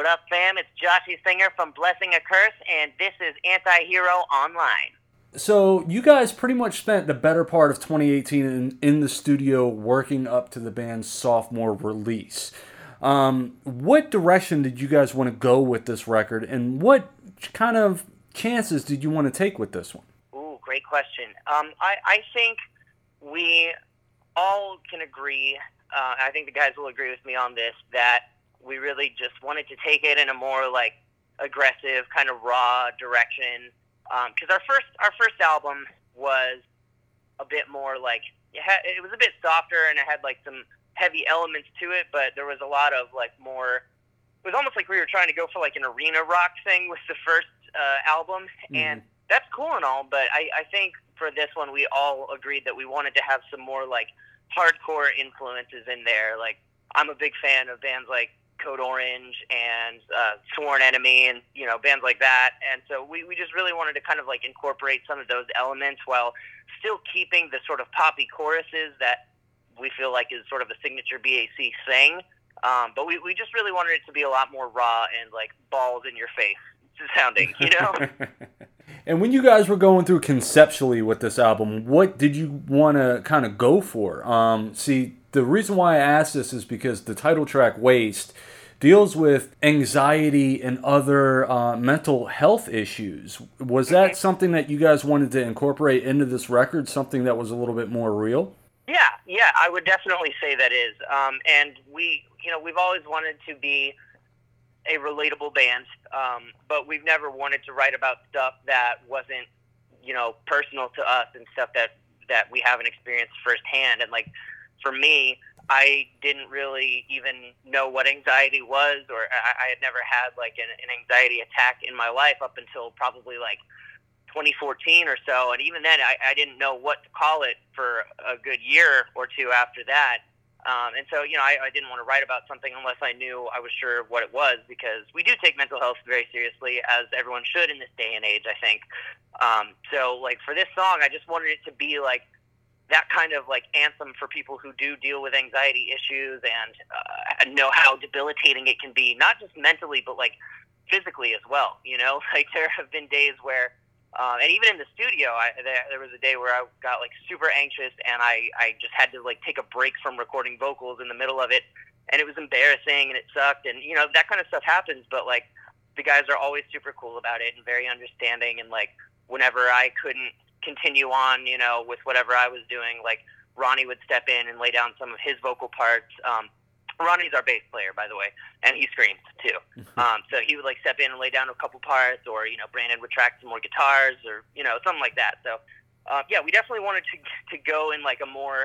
What up, fam? It's Joshy Singer from Blessing a Curse, and this is Anti-Hero Online. So you guys pretty much spent the better part of 2018 in the studio working up to the band's sophomore release. What direction did you guys want to go with this record, and what kind of chances did you want to take with this one? Ooh, great question. I think we all can agree, I think the guys will agree with me on this, that we really just wanted to take it in a more like aggressive, kind of raw direction. Because our first album was a bit more like it was a bit softer and it had like some heavy elements to it, but there was a lot of like more. It was almost like we were trying to go for like an arena rock thing with the first album, and that's cool and all. But I think for this one, we all agreed that we wanted to have some more like hardcore influences in there. Like I'm a big fan of bands like Code Orange and Sworn Enemy and, you know, bands like that. And so we just really wanted to kind of like incorporate some of those elements while still keeping the sort of poppy choruses that we feel like is sort of a signature BAC thing. But we just really wanted it to be a lot more raw and like balls in your face sounding, you know? And when you guys were going through conceptually with this album, what did you want to kind of go for? See, the reason why I asked this is because the title track, Waste, deals with anxiety and other mental health issues. Was that something that you guys wanted to incorporate into this record, something that was a little bit more real? Yeah, I would definitely say that is. And we've always wanted to be a relatable band, but we've never wanted to write about stuff that wasn't, you know, personal to us and stuff that we haven't experienced firsthand. And like, for me, I didn't really even know what anxiety was, or I had never had like an anxiety attack in my life up until probably like 2014 or so. And even then, I didn't know what to call it for a good year or two after that. And so, you know, I didn't want to write about something unless I knew I was sure what it was, because we do take mental health very seriously, as everyone should in this day and age, I think. So like for this song, I just wanted it to be like that kind of like anthem for people who do deal with anxiety issues and know how debilitating it can be, not just mentally, but like physically as well. You know, like there have been days where, and even in the studio, there was a day where I got like super anxious and I just had to like take a break from recording vocals in the middle of it, and it was embarrassing and it sucked, and you know, that kind of stuff happens, but like the guys are always super cool about it and very understanding, and like whenever I couldn't continue on, you know, with whatever I was doing, like Ronnie would step in and lay down some of his vocal parts. Ronnie's our bass player, by the way, and he screams too. So he would like step in and lay down a couple parts, or, you know, Brandon would track some more guitars, or, you know, something like that. So yeah, we definitely wanted to go in like a more,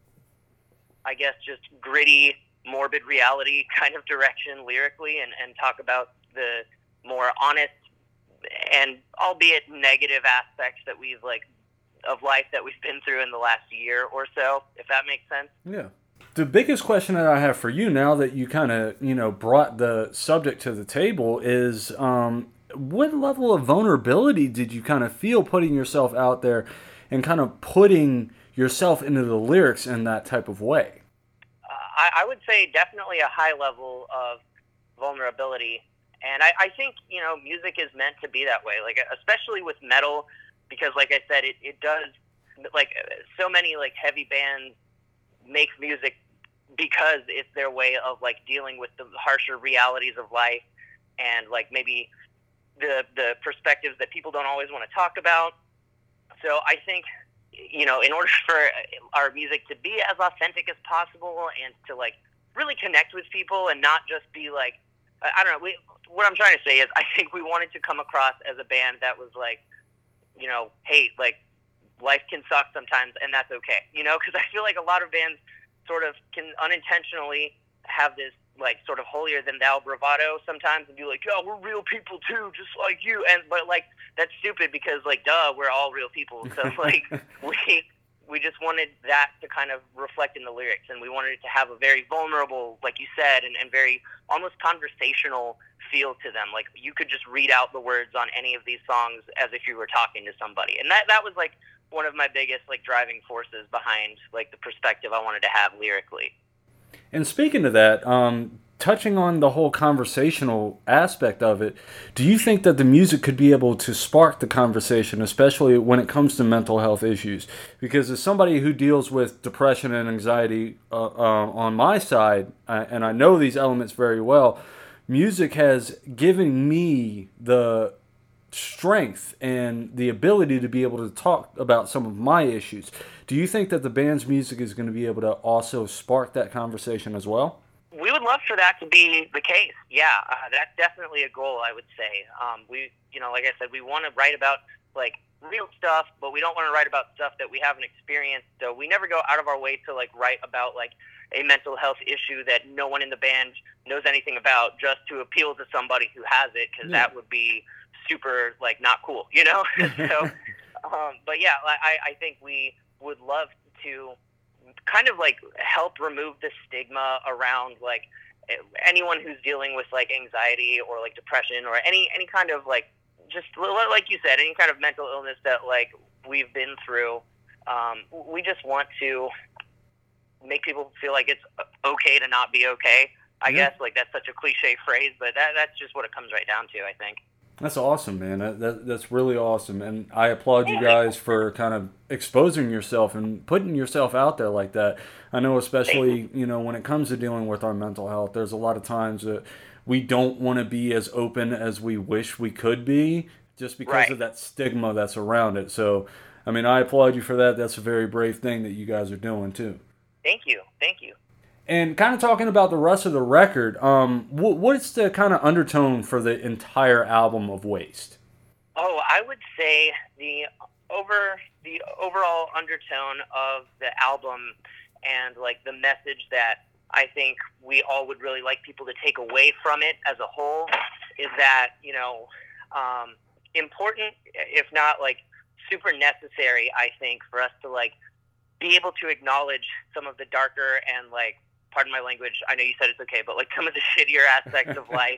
I guess, just gritty, morbid reality kind of direction lyrically, and talk about the more honest and albeit negative aspects that we've like of life that we've been through in the last year or so, if that makes sense. Yeah. The biggest question that I have for you, now that you kind of, you know, brought the subject to the table, is what level of vulnerability did you kind of feel putting yourself out there and kind of putting yourself into the lyrics in that type of way? I would say definitely a high level of vulnerability. And I think, you know, music is meant to be that way, like especially with metal, because like I said, it does, like so many like heavy bands make music because it's their way of like dealing with the harsher realities of life and like maybe the perspectives that people don't always want to talk about. So I think, you know, in order for our music to be as authentic as possible and to like really connect with people and not just be like, I don't know, what I'm trying to say is I think we wanted to come across as a band that was like, you know, hey, like life can suck sometimes and that's okay, you know, because I feel like a lot of bands sort of can unintentionally have this like sort of holier than thou bravado sometimes and be like, oh, we're real people too, just like you. And but like that's stupid, because like we're all real people. So like we just wanted that to kind of reflect in the lyrics, and we wanted it to have a very vulnerable, like you said, and very almost conversational feel to them. Like you could just read out the words on any of these songs as if you were talking to somebody. And that was like one of my biggest like driving forces behind like the perspective I wanted to have lyrically. And speaking of that, touching on the whole conversational aspect of it, do you think that the music could be able to spark the conversation, especially when it comes to mental health issues? Because as somebody who deals with depression and anxiety on my side, and I know these elements very well, music has given me the strength and the ability to be able to talk about some of my issues. Do you think that the band's music is going to be able to also spark that conversation as well? We would love for that to be the case. Yeah, that's definitely a goal, I would say. Like I said, we want to write about like real stuff, but we don't want to write about stuff that we haven't experienced. So we never go out of our way to like write about like a mental health issue that no one in the band knows anything about, just to appeal to somebody who has it, because that would be super like not cool, you know. So, but yeah, I think we would love to kind of like help remove the stigma around like anyone who's dealing with like anxiety or like depression or any kind of like, just like you said, any kind of mental illness that like we've been through. We just want to make people feel like it's okay to not be okay. I guess like that's such a cliche phrase, but that's just what it comes right down to, I think. That's awesome, man. That's really awesome, and I applaud you guys for kind of exposing yourself and putting yourself out there like that. I know, especially when it comes to dealing with our mental health, there's a lot of times that we don't want to be as open as we wish we could be, just because of that stigma that's around it. So, I mean, I applaud you for that. That's a very brave thing that you guys are doing too. Thank you. And kind of talking about the rest of the record, what's the kind of undertone for the entire album of Waste? Oh, I would say the overall undertone of the album and like the message that I think we all would really like people to take away from it as a whole is that, important, if not like super necessary, I think, for us to like be able to acknowledge some of the darker and like, pardon my language, I know you said it's okay, but like some of the shittier aspects of life,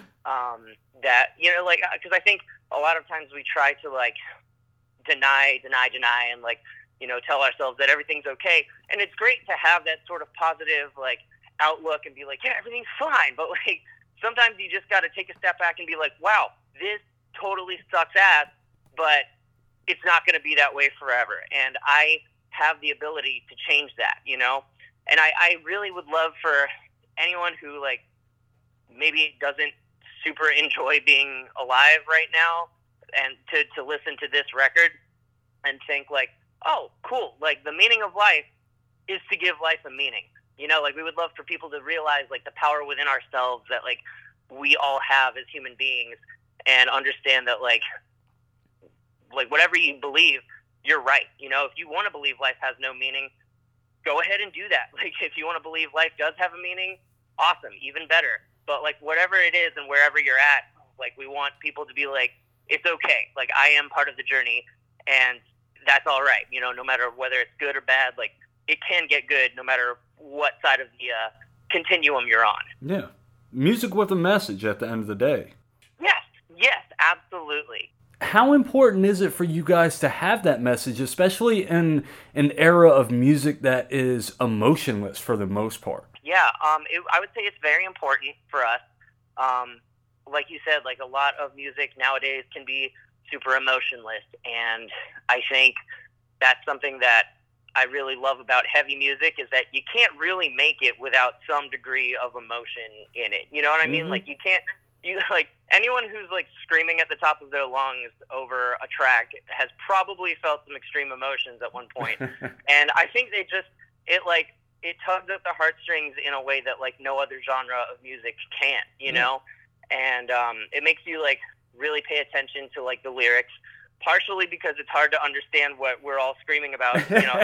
that, because I think a lot of times we try to like deny and like, tell ourselves that everything's okay. And it's great to have that sort of positive like outlook and be like, yeah, everything's fine. But like, sometimes you just got to take a step back and be like, wow, this totally sucks ass, but it's not going to be that way forever. And I have the ability to change that, And I really would love for anyone who like maybe doesn't super enjoy being alive right now and to listen to this record and think like, oh, cool, like the meaning of life is to give life a meaning. Like we would love for people to realize like the power within ourselves that like we all have as human beings, and understand that like whatever you believe, you're right. If you want to believe life has no meaning, go ahead and do that. Like, if you want to believe life does have a meaning, awesome, even better. But, like, whatever it is and wherever you're at, like, we want people to be like, it's okay. Like, I am part of the journey, and that's all right. No matter whether it's good or bad, like, it can get good no matter what side of the continuum you're on. Yeah. Music with a message at the end of the day. Yes, absolutely. How important is it for you guys to have that message, especially in an era of music that is emotionless for the most part? Yeah, I would say it's very important for us. Like you said, like a lot of music nowadays can be super emotionless, and I think that's something that I really love about heavy music is that you can't really make it without some degree of emotion in it. You know what I mean? Like you can't. Like anyone who's like screaming at the top of their lungs over a track has probably felt some extreme emotions at one point. And I think it tugs at the heartstrings in a way that like no other genre of music can, and it makes you like really pay attention to like the lyrics, partially because it's hard to understand what we're all screaming about,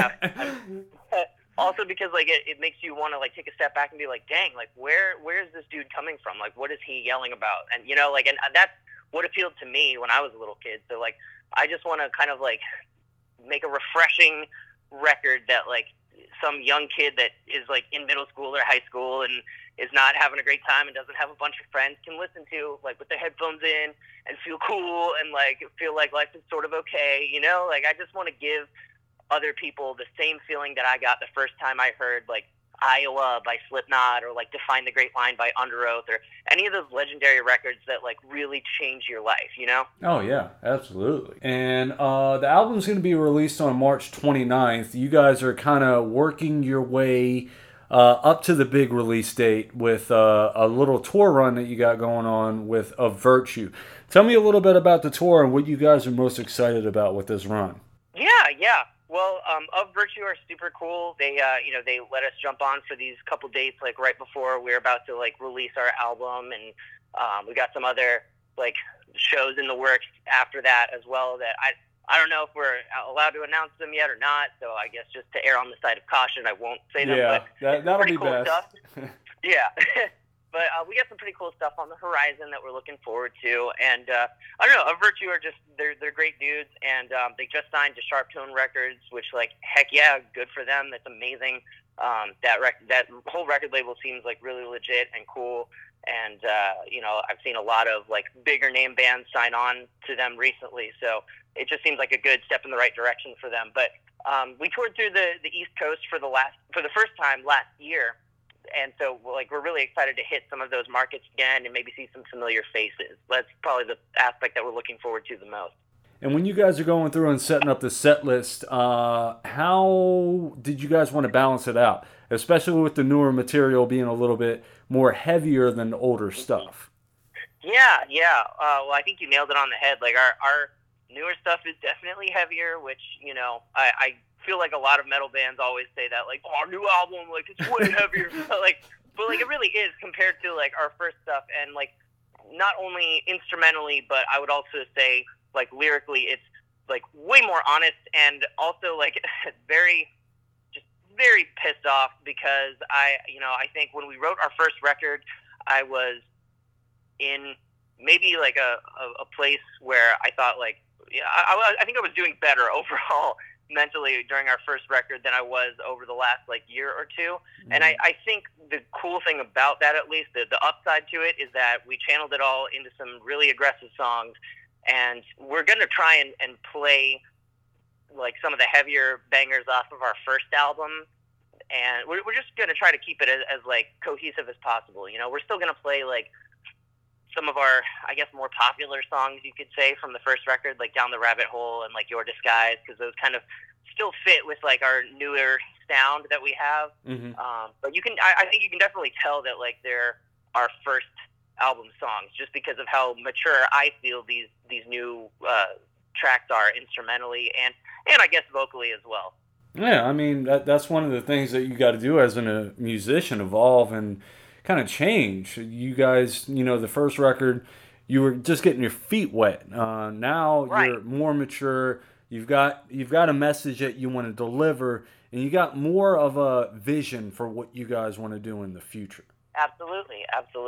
also because like it makes you want to like take a step back and be like, dang, like where is this dude coming from? Like what is he yelling about? And and that's what appealed to me when I was a little kid. So like I just want to kind of like make a refreshing record that like some young kid that is like in middle school or high school and is not having a great time and doesn't have a bunch of friends can listen to like with their headphones in and feel cool and like feel like life is sort of okay. Like I just want to give other people the same feeling that I got the first time I heard like Iowa by Slipknot, or like Define the Great Line by Underoath, or any of those legendary records that like really change your life, you know? Oh yeah, absolutely. And the album's going to be released on March 29th. You guys are kind of working your way up to the big release date with a little tour run that you got going on with Of Virtue. Tell me a little bit about the tour and what you guys are most excited about with this run. Yeah. Well, Of Virtue are super cool. They, they let us jump on for these couple dates, like right before we were about to like release our album, and we got some other like shows in the works after that as well. That I don't know if we're allowed to announce them yet or not. So I guess just to err on the side of caution, I won't say them. Yeah, but that'll be cool best. Stuff. Yeah. But we got some pretty cool stuff on the horizon that we're looking forward to, and I don't know. Of Virtue are just they're great dudes, and they just signed to Sharp Tone Records, which like heck yeah, good for them. That's amazing. That whole record label seems like really legit and cool, and I've seen a lot of like bigger name bands sign on to them recently, so it just seems like a good step in the right direction for them. But we toured through the East Coast for the first time last year. And so, like, we're really excited to hit some of those markets again and maybe see some familiar faces. That's probably the aspect that we're looking forward to the most. And when you guys are going through and setting up the set list, how did you guys want to balance it out? Especially with the newer material being a little bit more heavier than the older stuff. Yeah. Well, I think you nailed it on the head. Like, our newer stuff is definitely heavier, which, I feel like a lot of metal bands always say that, like, oh, our new album, like, it's way heavier. but it really is compared to, like, our first stuff. And, like, not only instrumentally, but I would also say, like, lyrically, it's, like, way more honest, and also, like, very pissed off because I think when we wrote our first record, I was in maybe, like, a place where I thought, like, I think I was doing better overall mentally during our first record than I was over the last like year or two. Mm-hmm. And I think the cool thing about that, at least the upside to it, is that we channeled it all into some really aggressive songs, and we're going to try and play like some of the heavier bangers off of our first album, and we're just going to try to keep it as like cohesive as possible. We're still going to play like some of our, I guess, more popular songs, you could say, from the first record, like Down the Rabbit Hole and like Your Disguise, because those kind of still fit with like our newer sound that we have. Mm-hmm. But I think you can definitely tell that like they're our first album songs, just because of how mature I feel these new tracks are instrumentally and I guess vocally as well. Yeah, I mean that's one of the things that you got to do as a musician, evolve and kind of change. You guys, the first record, you were just getting your feet wet. Now right. You're more mature. You've got a message that you want to deliver, and you got more of a vision for what you guys want to do in the future. Absolutely,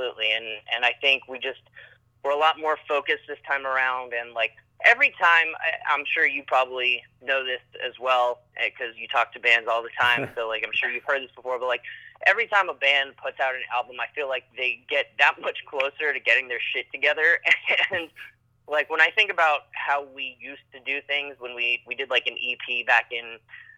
and I think we're a lot more focused this time around, and like every time, I'm sure you probably know this as well because you talk to bands all the time. So like I'm sure you've heard this before, but like every time a band puts out an album, I feel like they get that much closer to getting their shit together. And like when I think about how we used to do things when we did like an EP back in,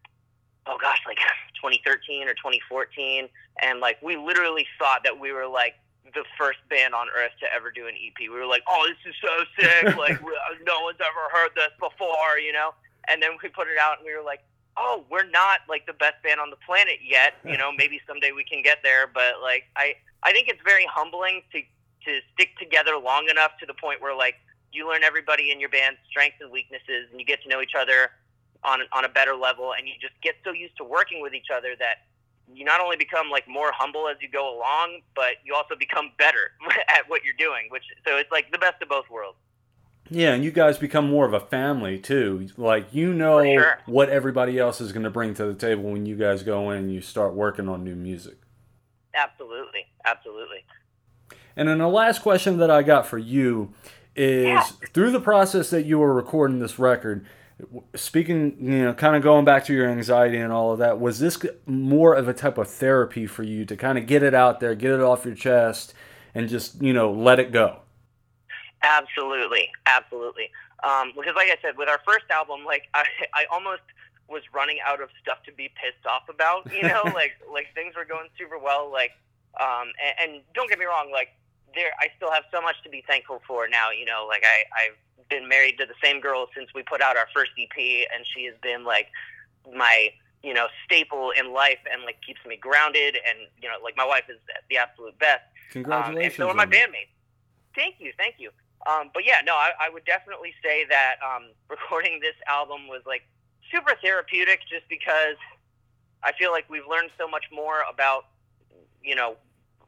oh gosh, like 2013 or 2014, and like we literally thought that we were like the first band on earth to ever do an EP. We were like, oh, this is so sick, like no one's ever heard this before, and then we put it out and we were like, oh, we're not like the best band on the planet yet, maybe someday we can get there, but like I think it's very humbling to stick together long enough to the point where like you learn everybody in your band's strengths and weaknesses, and you get to know each other on a better level, and you just get so used to working with each other that you not only become like more humble as you go along, but you also become better at what you're doing, so it's like the best of both worlds. Yeah, and you guys become more of a family too. Like sure. What everybody else is going to bring to the table when you guys go in and you start working on new music. Absolutely. And then the last question that I got for you is, through the process that you were recording this record, speaking, kind of going back to your anxiety and all of that, was this more of a type of therapy for you to kind of get it out there, get it off your chest, and just, let it go? Absolutely. Because like I said, with our first album, like I almost was running out of stuff to be pissed off about, you know, like things were going super well, like, and don't get me wrong, like, I still have so much to be thankful for now, you know, like, I've been married to the same girl since we put out our first EP, and she has been, like, my, you know, staple in life, and, like, keeps me grounded, and, you know, like, my wife is the absolute best. Congratulations. And so are my bandmates. Thank you. But yeah, no, I would definitely say that recording this album was, like, super therapeutic, just because I feel like we've learned so much more about, you know,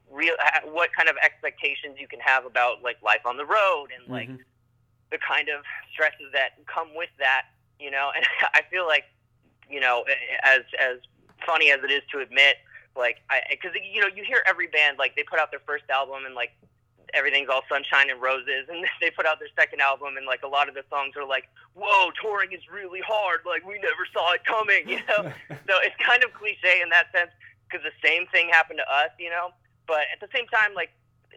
what kind of expectations you can have about, like, life on the road, and, like, the kind of stresses that come with that, you know. And I feel like, you know, as funny as it is to admit, like, because, you know, you hear every band, like, they put out their first album and, like, everything's all sunshine and roses, and they put out their second album, and, like, a lot of the songs are like, whoa, touring is really hard, like, we never saw it coming, you know. So it's kind of cliche in that sense, because the same thing happened to us, you know. But at the same time, like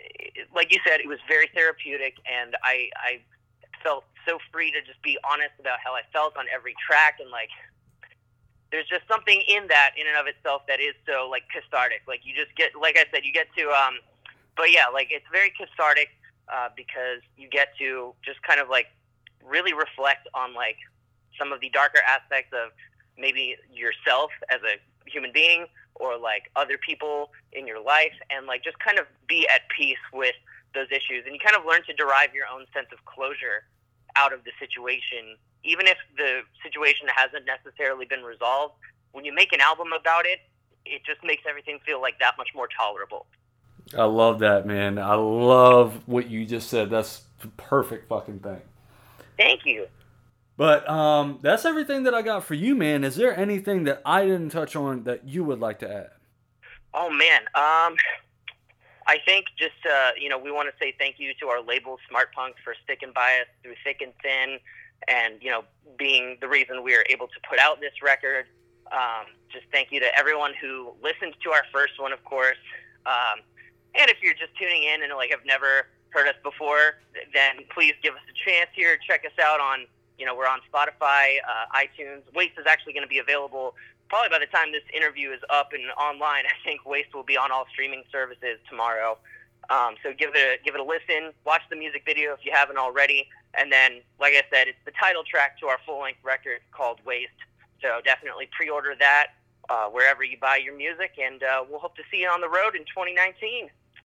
you said, it was very therapeutic, and I felt so free to just be honest about how I felt on every track, and, like, there's just something in that, in and of itself, that is so, like, cathartic. Like, you just get, like I said, you get to, but yeah, like, it's very cathartic, because you get to just kind of, like, really reflect on, like, some of the darker aspects of maybe yourself as a human being, or, like, other people in your life, and, like, just kind of be at peace with those issues. And you kind of learn to derive your own sense of closure out of the situation, even if the situation hasn't necessarily been resolved. When you make an album about it, it just makes everything feel, like, that much more tolerable. I love that, man. I love what you just said. That's the perfect fucking thing. Thank you. But that's everything that I got for you, man. Is there anything that I didn't touch on that you would like to add? Oh, man. I think just, you know, we want to say thank you to our label, Smart Punk, for sticking by us through thick and thin, and, you know, being the reason we are able to put out this record. Just thank you to everyone who listened to our first one, of course. And if you're just tuning in and, like, have never heard us before, then please give us a chance here. Check us out on, you know, we're on Spotify, iTunes. Waste is actually going to be available probably by the time this interview is up and online. I think Waste will be on all streaming services tomorrow. So give it a listen. Watch the music video if you haven't already. And then, like I said, it's the title track to our full-length record called Waste. So definitely pre-order that wherever you buy your music, and we'll hope to see you on the road in 2019.